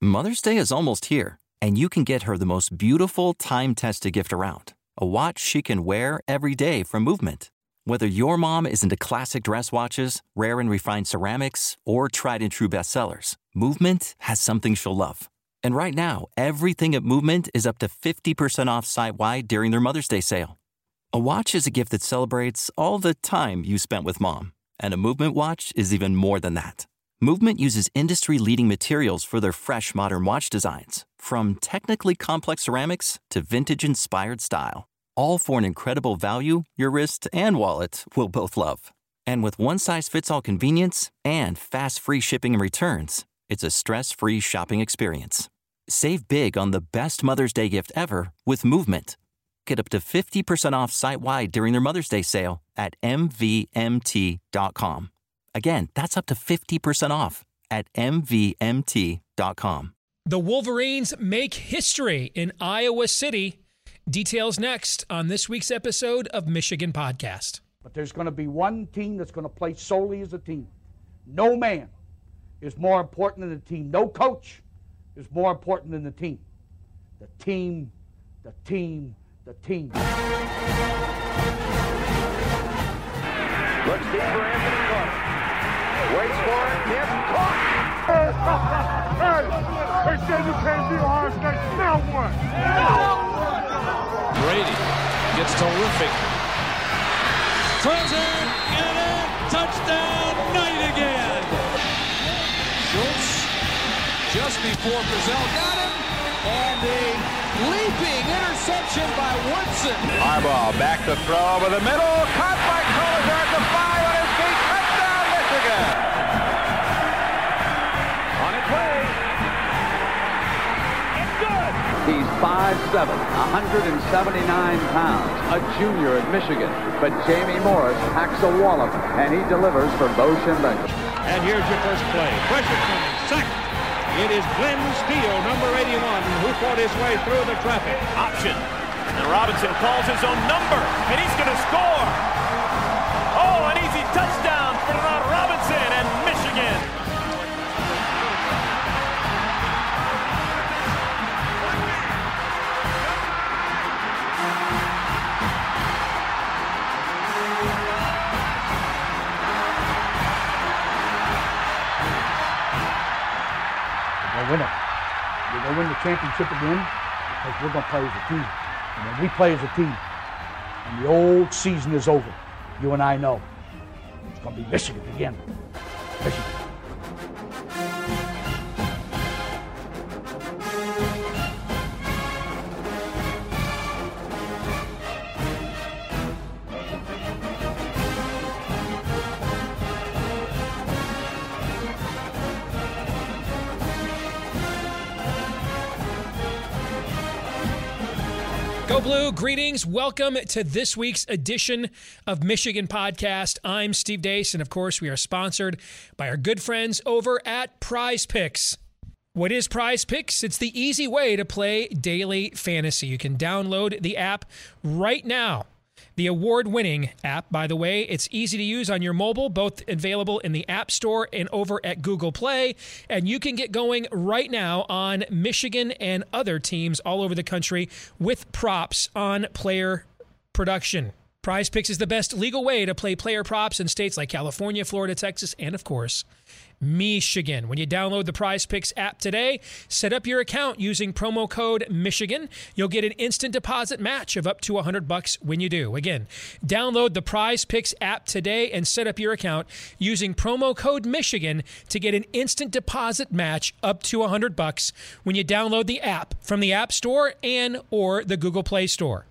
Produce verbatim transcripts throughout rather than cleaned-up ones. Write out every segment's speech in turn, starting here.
Mother's Day is almost here, and you can get her the most beautiful time-tested gift around. A watch she can wear every day from Movement. Whether your mom is into classic dress watches, rare and refined ceramics, or tried-and-true bestsellers, Movement has something she'll love. And right now, everything at Movement is up to fifty percent off site-wide during their Mother's Day sale. A watch is a gift that celebrates all the time you spent with mom. And a Movement watch is even more than that. Movement uses industry-leading materials for their fresh, modern watch designs, from technically complex ceramics to vintage-inspired style, all for an incredible value your wrist and wallet will both love. And with one-size-fits-all convenience and fast free shipping and returns, it's a stress-free shopping experience. Save big on the best Mother's Day gift ever with Movement. Get up to fifty percent off site-wide during their Mother's Day sale at M V M T dot com. Again, that's up to fifty percent off at M V M T dot com. The Wolverines make history in Iowa City. Details next on this week's episode of Michigan Podcast. But there's going to be one team that's going to play solely as a team. No man is more important than the team. No coach is more important than the team. The team, the team, the team. Looks deep for Anthony Carter. Waits for it. Hit. Caught. Hey, they said you can't beat Ohio State. Now what? Brady gets terrific. Throws it. Get it. Touchdown. Knight again. Schultz just before Brazil got him. And a leaping interception by Woodson. Harbaugh back to throw over the middle. Caught by Collier at the five on his feet. Touchdown, Michigan. On its way. It's good. He's five seven, one hundred seventy-nine pounds, a junior at Michigan. But Jamie Morris packs a wallop, and he delivers for Bo Schembechler. And here's your first play. Pressure coming. Sack. It is Glenn Steele, number eighty-one, who fought his way through the traffic. Option. And Robinson calls his own number, and he's going to score. Oh, an easy touchdown for Robinson and Michigan. Win it. We're going to win the championship again because we're going to play as a team. And when we play as a team and the old season is over, you and I know it's going to be Michigan again. Michigan. Go Blue, greetings. Welcome to this week's edition of Michigan Podcast. I'm Steve Deace, and of course, we are sponsored by our good friends over at Prize Picks. What is Prize Picks? It's the easy way to play daily fantasy. You can download the app right now. The award-winning app, by the way. It's easy to use on your mobile, both available in the App Store and over at Google Play. And you can get going right now on Michigan and other teams all over the country with props on player production. Prize Picks is the best legal way to play player props in states like California, Florida, Texas, and of course, Michigan. When you download the Prize Picks app today, set up your account using promo code Michigan. You'll get an instant deposit match of up to one hundred bucks when you do. Again, download the Prize Picks app today and set up your account using promo code Michigan to get an instant deposit match up to one hundred bucks when you download the app from the App Store and or the Google Play Store.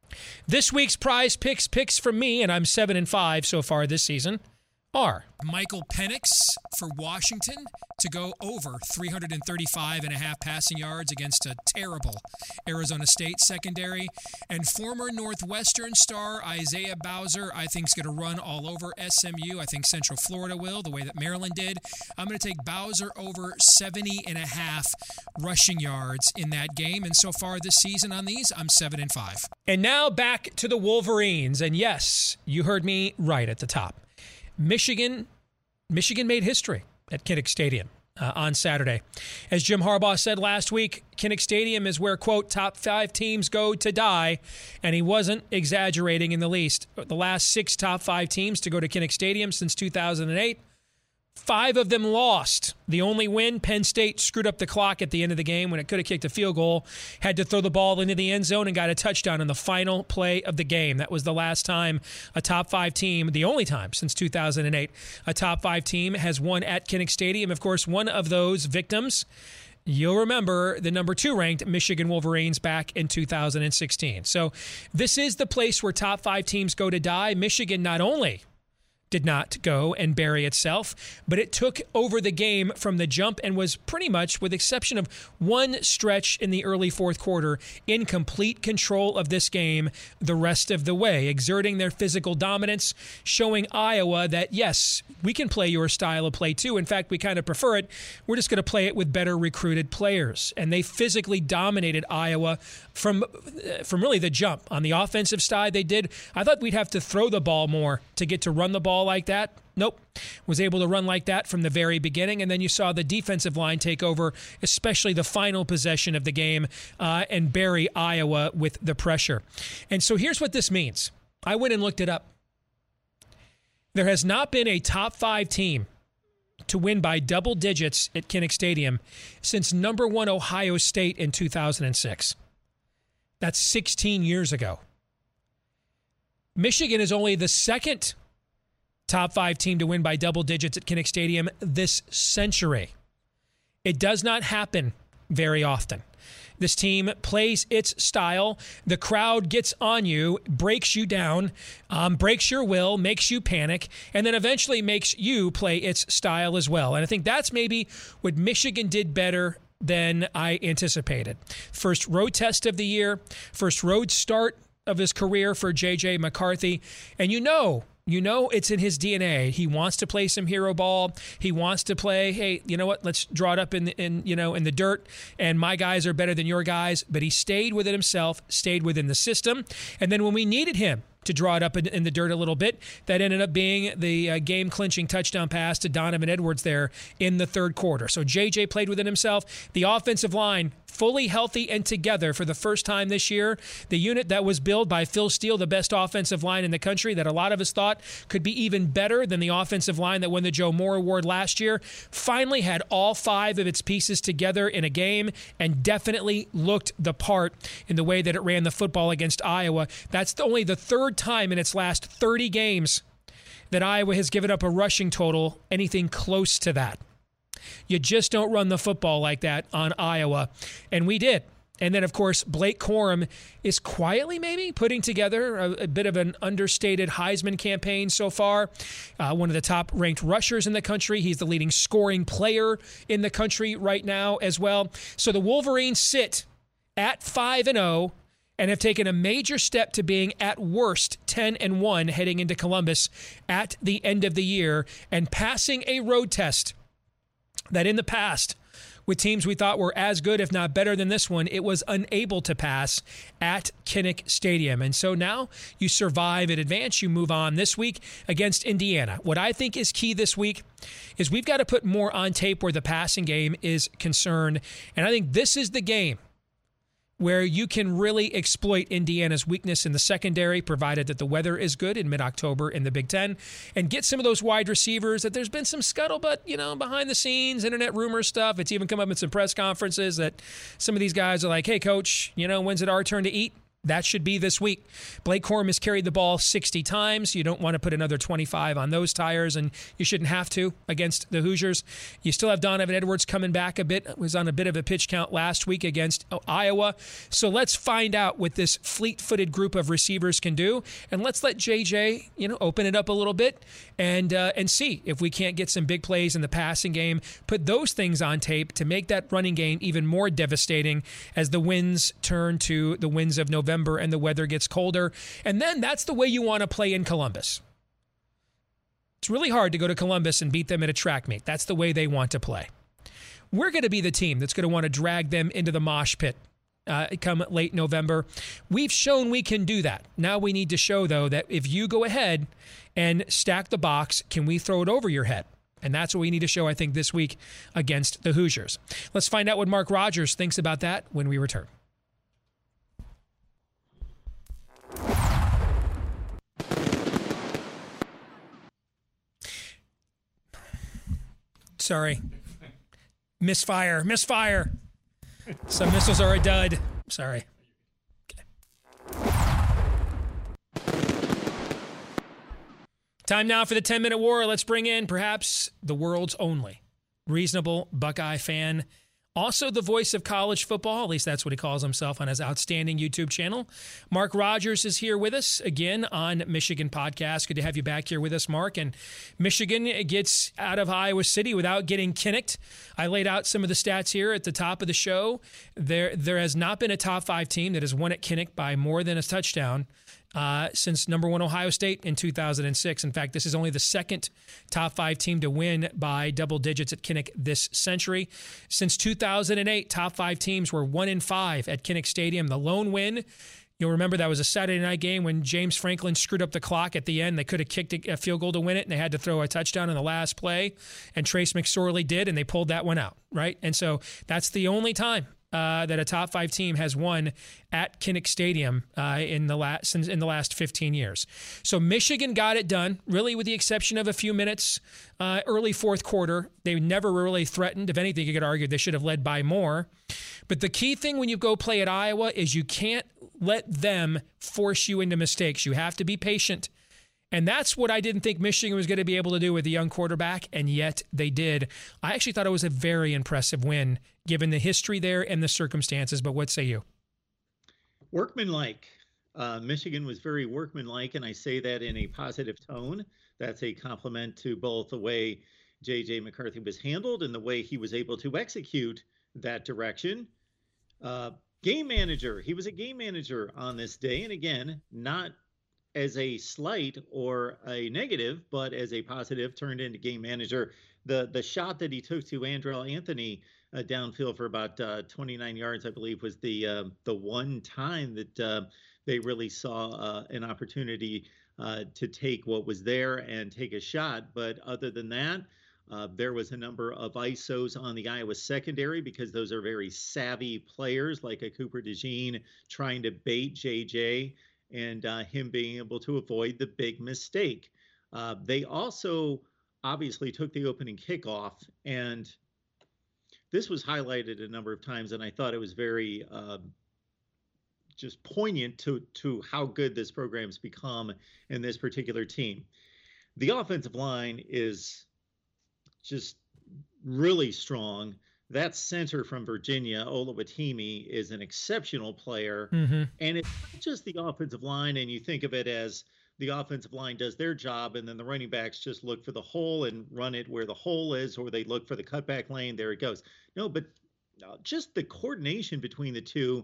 This week's Prize Picks picks from me, and I'm seven and five so far this season, are Michael Penix for Washington to go over three hundred thirty-five and a half passing yards against a terrible Arizona State secondary, and former Northwestern star Isaiah Bowser I think is going to run all over S M U. I think Central Florida will, the way that Maryland did. I'm going to take Bowser over seventy and a half rushing yards in that game, and so far this season on these, I'm seven and five. And now back to the Wolverines, and yes, you heard me right at the top. Michigan, Michigan made history at Kinnick Stadium. uh, on Saturday. As Jim Harbaugh said last week, Kinnick Stadium is where, quote, top five teams go to die, and he wasn't exaggerating in the least. The last six top five teams to go to Kinnick Stadium since two thousand eight, five of them lost. The only win, Penn State screwed up the clock at the end of the game when it could have kicked a field goal, had to throw the ball into the end zone and got a touchdown in the final play of the game. That was the last time a top five team, the only time since two thousand eight, a top five team has won at Kinnick Stadium. Of course, one of those victims, you'll remember the number two ranked Michigan Wolverines back in two thousand sixteen. So this is the place where top five teams go to die. Michigan not only did not go and bury itself, but it took over the game from the jump and was pretty much, with exception of one stretch in the early fourth quarter, in complete control of this game the rest of the way, exerting their physical dominance, showing Iowa that, yes, we can play your style of play too. In fact, we kind of prefer it. We're just going to play it with better recruited players. And they physically dominated Iowa from, from really the jump. On the offensive side, they did. I thought we'd have to throw the ball more to get to run the ball like that. Nope. Was able to run like that from the very beginning. And then you saw the defensive line take over, especially the final possession of the game, uh, and bury Iowa with the pressure. And so here's what this means. I went and looked it up. There has not been a top five team to win by double digits at Kinnick Stadium since number one Ohio State in two thousand six. That's sixteen years ago. Michigan is only the second top five team to win by double digits at Kinnick Stadium this century. It does not happen very often. This team plays its style. The crowd gets on you, breaks you down, um, breaks your will, makes you panic, and then eventually makes you play its style as well. And I think that's maybe what Michigan did better than I anticipated. First road test of the year, first road start of his career for J J McCarthy. And you know, You know it's in his D N A. He wants to play some hero ball. He wants to play, hey, you know what? Let's draw it up in, in you know in the dirt, and my guys are better than your guys. But he stayed within himself, stayed within the system. And then when we needed him to draw it up in, in the dirt a little bit, that ended up being the uh, game-clinching touchdown pass to Donovan Edwards there in the third quarter. So J J played within himself. The offensive line fully healthy and together for the first time this year. The unit that was billed by Phil Steele, the best offensive line in the country, that a lot of us thought could be even better than the offensive line that won the Joe Moore Award last year, finally had all five of its pieces together in a game and definitely looked the part in the way that it ran the football against Iowa. That's only the third time in its last thirty games that Iowa has given up a rushing total anything close to that. You just don't run the football like that on Iowa. And we did. And then, of course, Blake Corum is quietly maybe putting together a, a bit of an understated Heisman campaign so far. Uh, one of the top-ranked rushers in the country. He's the leading scoring player in the country right now as well. So the Wolverines sit at five and oh and have taken a major step to being at worst ten and one heading into Columbus at the end of the year and passing a road test that in the past, with teams we thought were as good, if not better than this one, it was unable to pass at Kinnick Stadium. And so now you survive and advance. You move on this week against Indiana. What I think is key this week is we've got to put more on tape where the passing game is concerned. And I think this is the game where you can really exploit Indiana's weakness in the secondary, provided that the weather is good in mid-October in the Big Ten, and get some of those wide receivers that there's been some scuttlebutt, you know, behind the scenes, internet rumor stuff. It's even come up in some press conferences that some of these guys are like, hey, coach, you know, when's it our turn to eat? That should be this week. Blake Corum has carried the ball sixty times. You don't want to put another twenty-five on those tires, and you shouldn't have to against the Hoosiers. You still have Donovan Edwards coming back a bit. Was on a bit of a pitch count last week against Iowa. So let's find out what this fleet-footed group of receivers can do, and let's let J J, you know, open it up a little bit and uh, and see if we can't get some big plays in the passing game. Put those things on tape to make that running game even more devastating as the winds turn to the winds of November. And the weather gets colder. And then that's the way you want to play in Columbus. It's really hard to go to Columbus and beat them at a track meet. That's the way they want to play. We're going to be the team that's going to want to drag them into the mosh pit uh, come late November. We've shown we can do that. Now we need to show, though, that if you go ahead and stack the box, can we throw it over your head? And that's what we need to show, I think, this week against the Hoosiers. Let's find out what Mark Rogers thinks about that when we return. Sorry. Misfire. Misfire. Some missiles are a dud. Sorry. Okay. Time now for the ten-minute war. Let's bring in perhaps the world's only reasonable Buckeye fan. Also the voice of college football, at least that's what he calls himself on his outstanding YouTube channel. Mark Rogers is here with us again on Michigan Podcast. Good to have you back here with us, Mark. And Michigan gets out of Iowa City without getting Kinnicked. I laid out some of the stats here at the top of the show. There, there has not been a top five team that has won at Kinnick by more than a touchdown Uh, since number one Ohio State in two thousand six. In fact, this is only the second top five team to win by double digits at Kinnick this century. Since two thousand eight, top five teams were one in five at Kinnick Stadium. The lone win, you'll remember that was a Saturday night game when James Franklin screwed up the clock at the end. They could have kicked a field goal to win it, and they had to throw a touchdown in the last play, and Trace McSorley did, and they pulled that one out, right? And so that's the only time Uh, that a top five team has won at Kinnick Stadium uh, in the last in the last fifteen years. So Michigan got it done, really, with the exception of a few minutes uh, early fourth quarter. They never really threatened. If anything, you could argue they should have led by more. But the key thing when you go play at Iowa is you can't let them force you into mistakes. You have to be patient. And that's what I didn't think Michigan was going to be able to do with a young quarterback, and yet they did. I actually thought it was a very impressive win, given the history there and the circumstances. But what say you? Workmanlike. Uh, Michigan was very workmanlike, and I say that in a positive tone. That's a compliment to both the way J J McCarthy was handled and the way he was able to execute that direction. Uh, game manager. He was a game manager on this day, and again, not as a slight or a negative, but as a positive, turned into game manager. The the shot that he took to Andrell Anthony uh, downfield for about uh, twenty-nine yards, I believe, was the uh, the one time that uh, they really saw uh, an opportunity uh, to take what was there and take a shot. But other than that, uh, there was a number of I S Os on the Iowa secondary because those are very savvy players, like a Cooper DeJean trying to bait J J. And uh, him being able to avoid the big mistake. Uh, they also obviously took the opening kickoff, and this was highlighted a number of times, and I thought it was very uh, just poignant to, to how good this program's become in this particular team. The offensive line is just really strong. That center from Virginia, Oluwatimi, is an exceptional player. Mm-hmm. And it's not just the offensive line, and you think of it as the offensive line does their job, and then the running backs just look for the hole and run it where the hole is, or they look for the cutback lane, there it goes. No, but just the coordination between the two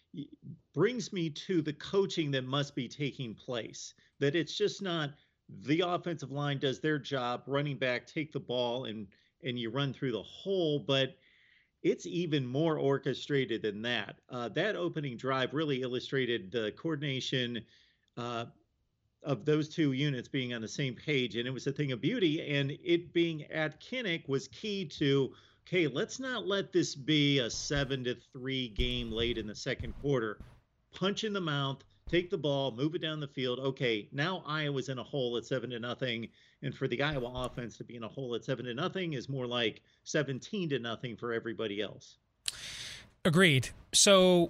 brings me to the coaching that must be taking place, that it's just not the offensive line does their job, running back take the ball, and, and you run through the hole, but it's even more orchestrated than that. Uh, that opening drive really illustrated the coordination uh, of those two units being on the same page, and it was a thing of beauty. And it being at Kinnick was key to, okay, let's not let this be a seven to three game late in the second quarter. Punch in the mouth, take the ball, move it down the field. Okay, now Iowa's in a hole at seven to nothing. And for the Iowa offense to be in a hole at seven to nothing is more like seventeen to nothing for everybody else. Agreed. So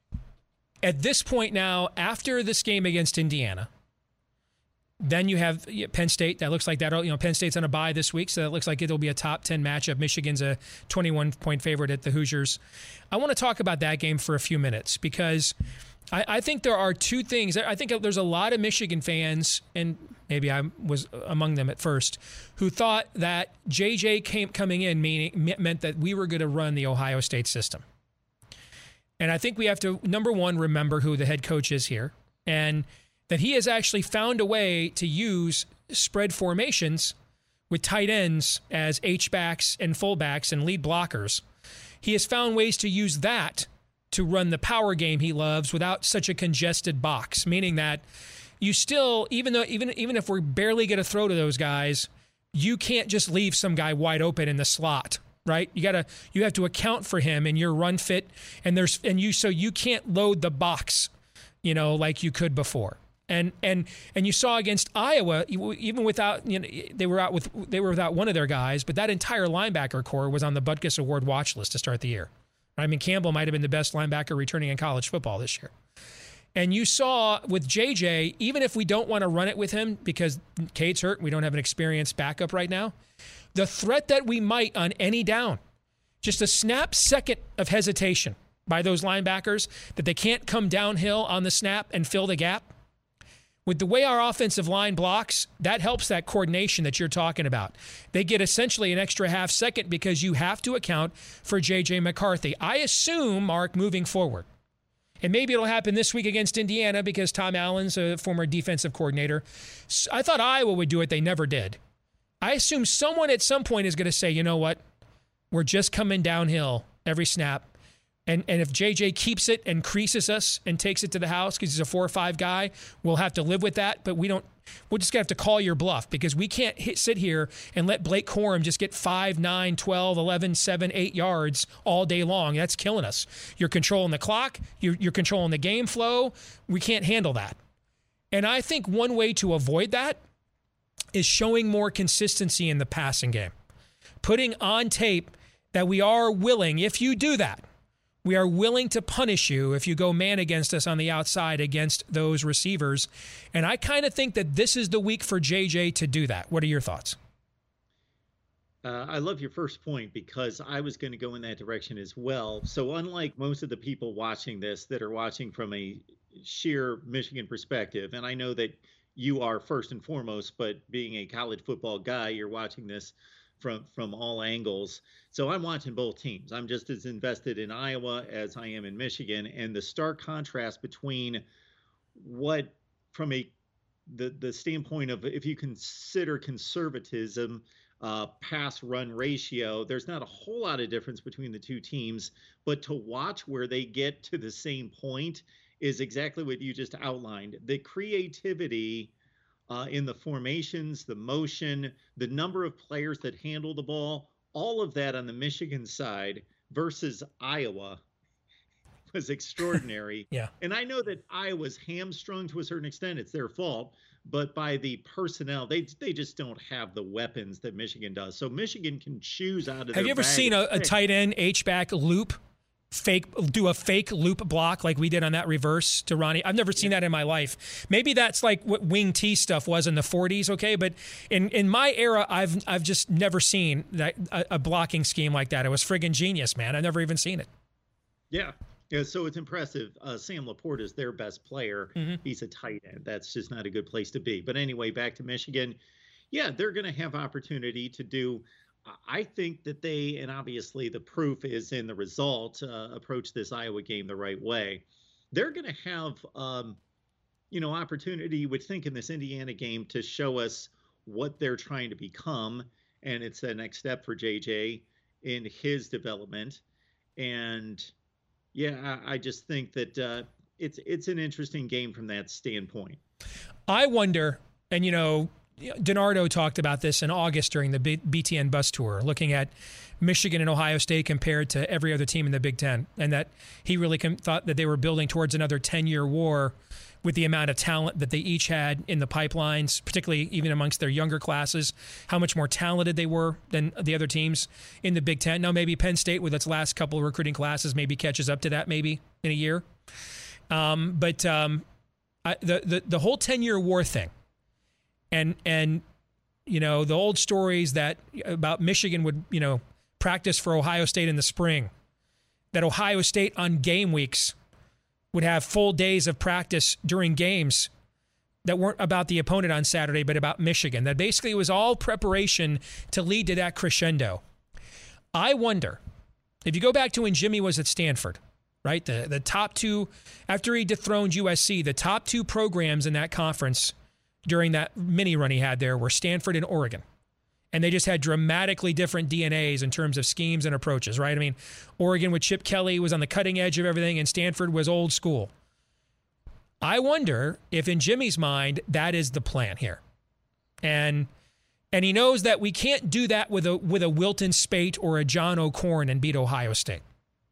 at this point now, after this game against Indiana, then you have Penn State. That looks like that. You know, Penn State's on a bye this week, so that looks like it'll be a top ten matchup. Michigan's a twenty-one point favorite at the Hoosiers. I want to talk about that game for a few minutes because I, I think there are two things. I think there's a lot of Michigan fans, and maybe I was among them at first, who thought that J J came coming in meaning, meant that we were going to run the Ohio State system. And I think we have to, number one, remember who the head coach is here, and that he has actually found a way to use spread formations with tight ends as H-backs and fullbacks and lead blockers. He has found ways to use that to run the power game he loves without such a congested box, meaning that you still, even though even even if we're barely going to throw to those guys, you can't just leave some guy wide open in the slot, right? You gotta you have to account for him in your run fit, and there's and you so you can't load the box, you know, like you could before. And and and you saw against Iowa, even without, you know, they were out with they were without one of their guys, but that entire linebacker core was on the Butkus Award watch list to start the year. I mean, Campbell might have been the best linebacker returning in college football this year. And you saw with J J, even if we don't want to run it with him because Cade's hurt, we don't have an experienced backup right now, the threat that we might on any down, just a snap second of hesitation by those linebackers that they can't come downhill on the snap and fill the gap. With the way our offensive line blocks, that helps that coordination that you're talking about. They get essentially an extra half second because you have to account for J J McCarthy. I assume, Mark, moving forward, and maybe it'll happen this week against Indiana because Tom Allen's a former defensive coordinator. I thought Iowa would do it. They never did. I assume someone at some point is going to say, you know what, we're just coming downhill every snap. And and if J J keeps it and creases us and takes it to the house because he's a four or five guy, we'll have to live with that. But we don't. We're just going to have to call your bluff because we can't hit, sit here and let Blake Corum just get five, nine, twelve, eleven, seven, eight yards all day long. That's killing us. You're controlling the clock. You're, you're controlling the game flow. We can't handle that. And I think one way to avoid that is showing more consistency in the passing game. Putting on tape that we are willing, if you do that, we are willing to punish you if you go man against us on the outside against those receivers. And I kind of think that this is the week for J J to do that. What are your thoughts? Uh, I love your first point because I was going to go in that direction as well. So unlike most of the people watching this that are watching from a sheer Michigan perspective, and I know that you are first and foremost, but being a college football guy, you're watching this from from all angles. So I'm watching both teams. I'm just as invested in Iowa as I am in Michigan. And the stark contrast between what, from a the the standpoint of if you consider conservatism, uh, pass run ratio, there's not a whole lot of difference between the two teams. But to watch where they get to the same point is exactly what you just outlined. The creativity Uh, in the formations, the motion, the number of players that handle the ball, all of that on the Michigan side versus Iowa was extraordinary. Yeah. And I know that Iowa's hamstrung to a certain extent. It's their fault. But by the personnel, they they just don't have the weapons that Michigan does. So Michigan can choose out of their Have you ever bag seen a, a tight end H-back loop? Fake do a fake loop block like we did on that reverse to Ronnie. I've never seen that in my life. Maybe that's like what wing T stuff was in the forties, okay? But in, in my era, I've I've just never seen that a, a blocking scheme like that. It was friggin' genius, man. I've never even seen it. Yeah. Yeah, so it's impressive. Uh, Sam Laporta is their best player. Mm-hmm. He's a tight end. That's just not a good place to be. But anyway, back to Michigan. Yeah, they're going to have opportunity to do. I think that they, and obviously the proof is in the result, uh, approach this Iowa game the right way. They're going to have, um, you know, opportunity, you would think, in this Indiana game to show us what they're trying to become. And it's the next step for J J in his development. And yeah, I, I just think that uh, it's it's an interesting game from that standpoint. I wonder, and you know, DiNardo talked about this in August during the B T N bus tour, looking at Michigan and Ohio State compared to every other team in the Big Ten, and that he really com- thought that they were building towards another ten-year war with the amount of talent that they each had in the pipelines, particularly even amongst their younger classes, how much more talented they were than the other teams in the Big Ten. Now, maybe Penn State, with its last couple of recruiting classes, maybe catches up to that maybe in a year. Um, but um, I, the, the, the whole ten-year war thing, And, and you know, the old stories that about Michigan would, you know, practice for Ohio State in the spring, that Ohio State on game weeks would have full days of practice during games that weren't about the opponent on Saturday, but about Michigan, that basically it was all preparation to lead to that crescendo. I wonder, if you go back to when Jimmy was at Stanford, right, the, the top two, after he dethroned U S C, the top two programs in that conference during that mini run he had there were Stanford and Oregon. And they just had dramatically different D N As in terms of schemes and approaches, right? I mean, Oregon with Chip Kelly was on the cutting edge of everything, and Stanford was old school. I wonder if in Jimmy's mind, that is the plan here. And And he knows that we can't do that with a with a Wilton Spate or a John O'Corn and beat Ohio State.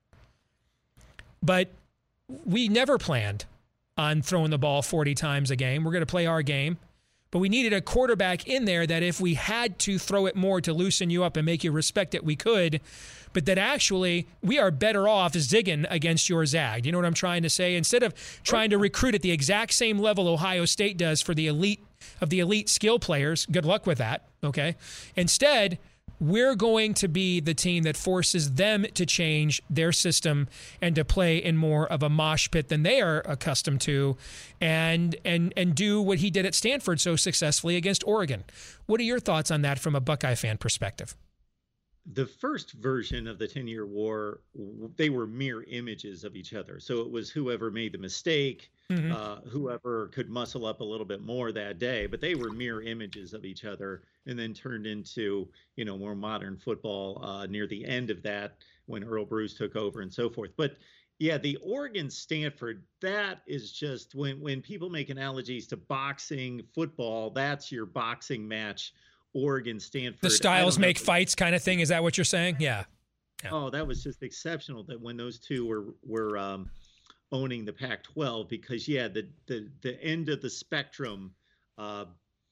But we never planned on throwing the ball forty times a game. We're going to play our game. But we needed a quarterback in there that if we had to throw it more to loosen you up and make you respect it, we could. But that actually we are better off zigging against your zag. You know what I'm trying to say? Instead of trying to recruit at the exact same level Ohio State does for the elite of the elite skill players, good luck with that, okay? Instead, we're going to be the team that forces them to change their system and to play in more of a mosh pit than they are accustomed to, and and and do what he did at Stanford so successfully against Oregon. What are your thoughts on that from a Buckeye fan perspective? The first version of the ten-year war, they were mirror images of each other. So it was whoever made the mistake, mm-hmm. uh, whoever could muscle up a little bit more that day, but they were mirror images of each other, and then turned into, you know, more modern football uh, near the end of that when Earl Bruce took over and so forth. But yeah, the Oregon Stanford, that is just when when people make analogies to boxing, football, that's your boxing match. Oregon, Stanford. The styles make fights kind of thing. Is that what you're saying? Yeah. yeah. Oh, that was just exceptional that when those two were were um, owning the Pac twelve, because yeah, the the the end of the spectrum, uh,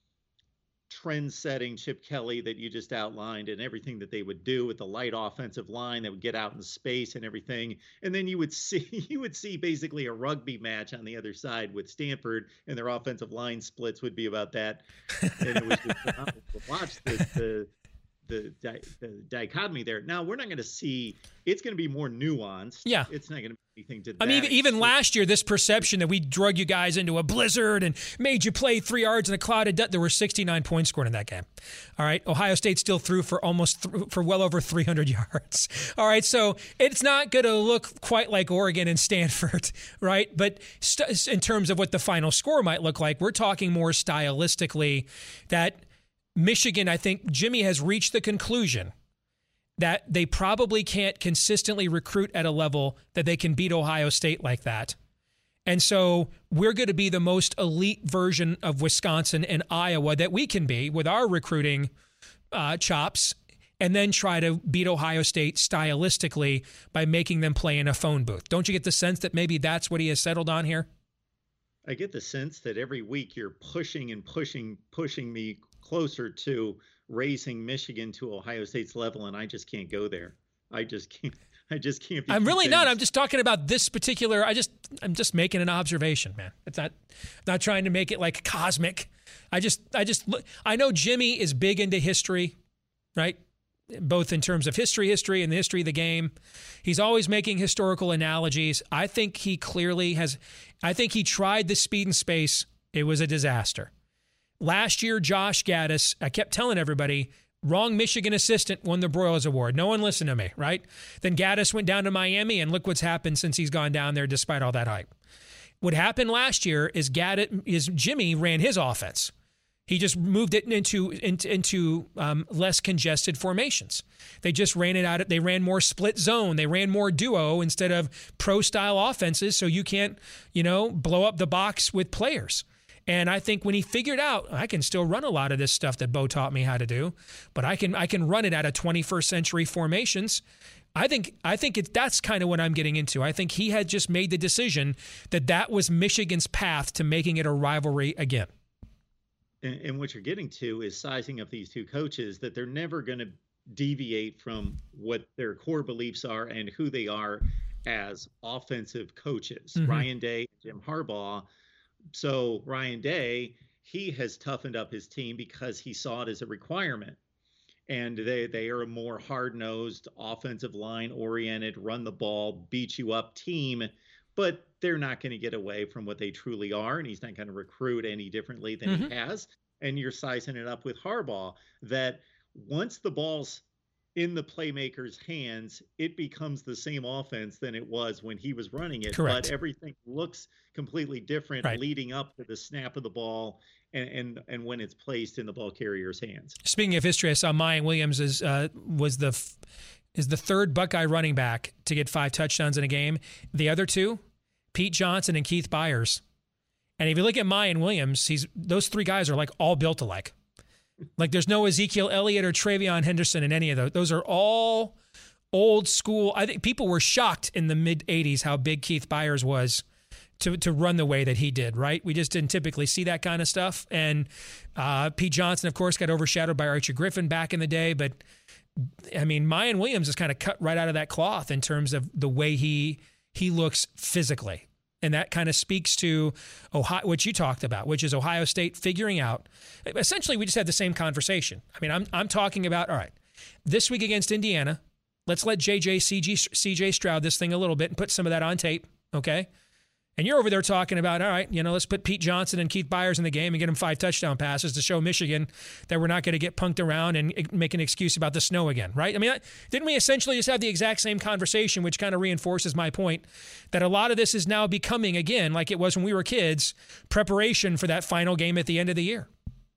trend-setting Chip Kelly that you just outlined, and everything that they would do with the light offensive line that would get out in space and everything, and then you would see you would see basically a rugby match on the other side with Stanford, and their offensive line splits would be about that, and it was just phenomenal to watch the the the, the, the dichotomy there. Now we're not going to see. It's going to be more nuanced. Yeah, it's not going to be anything to. I mean, even, even last year, this perception that we drug you guys into a blizzard and made you play three yards in a cloud of dust. There were sixty-nine points scored in that game. All right, Ohio State still threw for almost th- for well over three hundred yards. All right, so it's not going to look quite like Oregon and Stanford, right? But st- in terms of what the final score might look like, we're talking more stylistically that Michigan, I think Jimmy has reached the conclusion that they probably can't consistently recruit at a level that they can beat Ohio State like that. And so we're going to be the most elite version of Wisconsin and Iowa that we can be with our recruiting uh, chops, and then try to beat Ohio State stylistically by making them play in a phone booth. Don't you get the sense that maybe that's what he has settled on here? I get the sense that every week you're pushing and pushing, pushing me closer to raising Michigan to Ohio State's level, and I just can't go there. I just can't. I just can't. Be I'm really convinced. not. I'm just talking about this particular. I just. I'm just making an observation, man. It's not. Not trying to make it like cosmic. I just. I just. I know Jimmy is big into history, right? Both in terms of history, history, and the history of the game. He's always making historical analogies. I think he clearly has. I think he tried the speed and space. It was a disaster. Last year, Josh Gaddis, I kept telling everybody, wrong Michigan assistant won the Broyles Award. No one listened to me, right? Then Gaddis went down to Miami, and look what's happened since he's gone down there despite all that hype. What happened last year is Gaddis, is Jimmy ran his offense. He just moved it into into, into um, less congested formations. They just ran it out. They ran more split zone. They ran more duo instead of pro-style offenses, so you can't, you know, blow up the box with players. And I think when he figured out, I can still run a lot of this stuff that Bo taught me how to do, but I can I can run it out of twenty-first century formations. I think I think it, that's kind of what I'm getting into. I think he had just made the decision that that was Michigan's path to making it a rivalry again. And, and what you're getting to is sizing up these two coaches, that they're never going to deviate from what their core beliefs are and who they are as offensive coaches. Mm-hmm. Ryan Day, Jim Harbaugh. So Ryan Day, he has toughened up his team because he saw it as a requirement. And they, they are a more hard-nosed, offensive line-oriented, run the ball, beat you up team. But they're not going to get away from what they truly are, and he's not going to recruit any differently than mm-hmm. he has. And you're sizing it up with Harbaugh, that once the ball's in the playmaker's hands, it becomes the same offense than it was when he was running it. Correct. But everything looks completely different right. leading up to the snap of the ball and, and and when it's placed in the ball carrier's hands. Speaking of history, I saw Mayan Williams is uh, was the is the third Buckeye running back to get five touchdowns in a game. The other two, Pete Johnson and Keith Byers. And if you look at Mayan Williams, he's those three guys are like all built alike. Like there's no Ezekiel Elliott or Travion Henderson in any of those. Those are all old school. I think people were shocked in the mid eighties how big Keith Byars was to to run the way that he did, right? We just didn't typically see that kind of stuff. And uh, Pete Johnson, of course, got overshadowed by Archie Griffin back in the day. But, I mean, Mayan Williams is kind of cut right out of that cloth in terms of the way he he looks physically. And that kind of speaks to Ohio, what you talked about, which is Ohio State figuring out. Essentially, we just had the same conversation. I mean, I'm I'm talking about, all right, this week against Indiana, let's let J J C J Stroud this thing a little bit and put some of that on tape, okay? And you're over there talking about, all right, you know, let's put Pete Johnson and Keith Byars in the game and get them five touchdown passes to show Michigan that we're not going to get punked around and make an excuse about the snow again, right? I mean, didn't we essentially just have the exact same conversation, which kind of reinforces my point that a lot of this is now becoming, again, like it was when we were kids, preparation for that final game at the end of the year?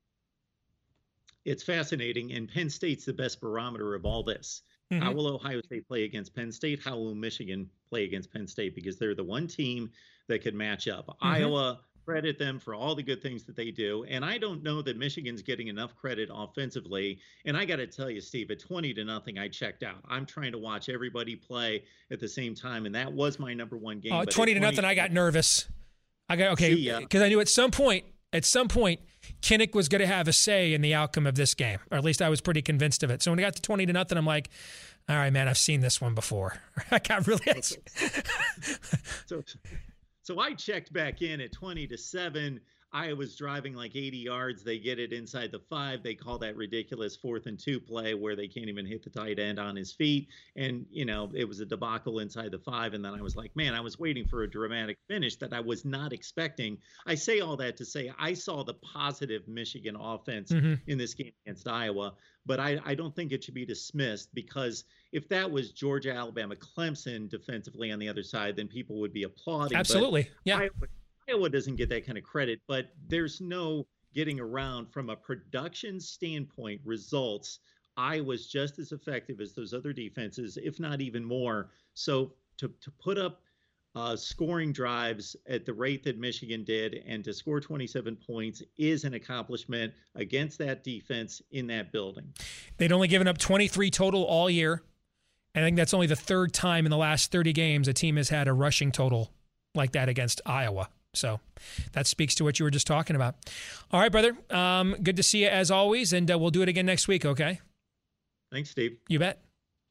It's fascinating, and Penn State's the best barometer of all this. Mm-hmm. How will Ohio State play against Penn State? How will Michigan play against Penn State? Because they're the one team that could match up. Mm-hmm. Iowa, credit them for all the good things that they do. And I don't know that Michigan's getting enough credit offensively. And I got to tell you, Steve, at twenty to nothing, I checked out. I'm trying to watch everybody play at the same time. And that was my number one game. Oh, twenty to nothing, I got nervous. I got, okay, because I knew at some point, at some point, Kinnick was going to have a say in the outcome of this game, or at least I was pretty convinced of it. So when it got to twenty to nothing, I'm like, all right, man, I've seen this one before. I got really. so, so I checked back in at twenty to seven. I was driving like eighty yards. They get it inside the five. They call that ridiculous fourth and two play where they can't even hit the tight end on his feet. And, you know, it was a debacle inside the five. And then I was like, man, I was waiting for a dramatic finish that I was not expecting. I say all that to say I saw the positive Michigan offense mm-hmm. in this game against Iowa. But I, I don't think it should be dismissed, because if that was Georgia, Alabama, Clemson defensively on the other side, then people would be applauding. Absolutely. But yeah. Iowa, Iowa doesn't get that kind of credit, but there's no getting around from a production standpoint. Results, Iowa's just as effective as those other defenses, if not even more. So to to put up uh, scoring drives at the rate that Michigan did and to score twenty-seven points is an accomplishment against that defense in that building. They'd only given up twenty-three total all year. I think that's only the third time in the last thirty games a team has had a rushing total like that against Iowa. So that speaks to what you were just talking about. All right, brother. Um, good to see you as always, and uh, we'll do it again next week, okay? Thanks, Steve. You bet.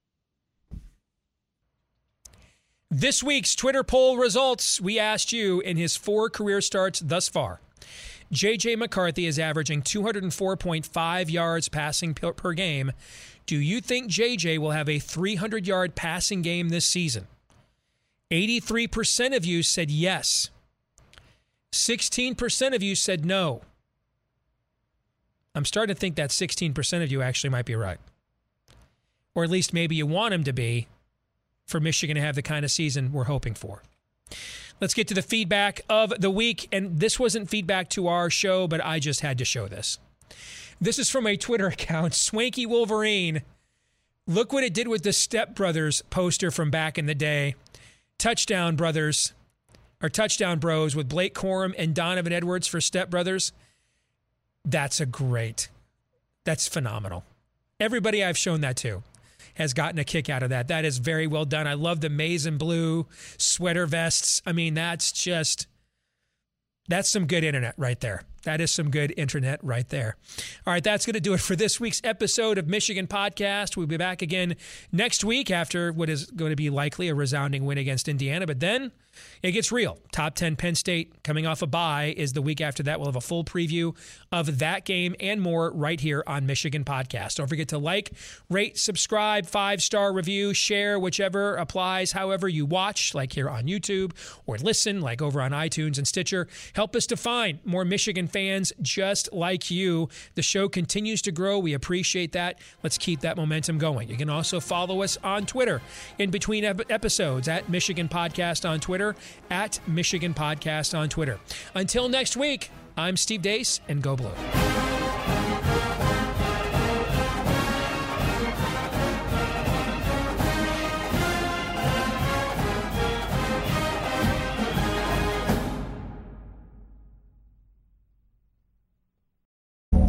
This week's Twitter poll results, we asked you in his four career starts thus far. J J McCarthy is averaging two hundred four point five yards passing per game. Do you think J J will have a three hundred yard passing game this season? eighty-three percent of you said yes. sixteen percent of you said no. I'm starting to think that sixteen percent of you actually might be right. Or at least maybe you want him to be for Michigan to have the kind of season we're hoping for. Let's get to the feedback of the week. And this wasn't feedback to our show, but I just had to show this. This is from a Twitter account, Swanky Wolverine. Look what it did with the Step Brothers poster from back in the day. Touchdown Brothers. Our Touchdown Bros with Blake Corum and Donovan Edwards for Step Brothers. That's a great, that's phenomenal. Everybody I've shown that to has gotten a kick out of that. That is very well done. I love the maize and blue sweater vests. I mean, that's just, that's some good internet right there. That is some good internet right there. All right, that's going to do it for this week's episode of Michigan Podcast. We'll be back again next week after what is going to be likely a resounding win against Indiana. But then it gets real. Top ten Penn State coming off a bye is the week after that. We'll have a full preview of that game and more right here on Michigan Podcast. Don't forget to like, rate, subscribe, five-star review, share, whichever applies, however you watch, like here on YouTube, or listen, like over on iTunes and Stitcher. Help us to find more Michigan fans just like you. The show continues to grow. We appreciate that. Let's keep that momentum going. You can also follow us on Twitter in between ep- episodes at Michigan Podcast on Twitter, at Michigan Podcast on Twitter. Until next week, I'm Steve Deace, and go Blue.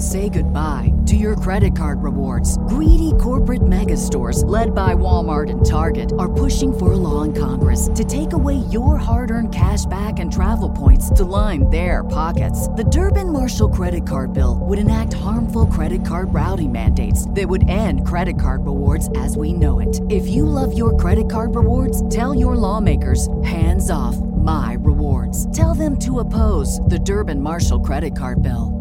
say goodbye to your credit card rewards. Greedy corporate mega stores, led by Walmart and Target, are pushing for a law in Congress to take away your hard-earned cash back and travel points to line their pockets. The Durbin-Marshall credit card bill would enact harmful credit card routing mandates that would end credit card rewards as we know it. If you love your credit card rewards, tell your lawmakers, hands off my rewards. Tell them to oppose the Durbin-Marshall credit card bill.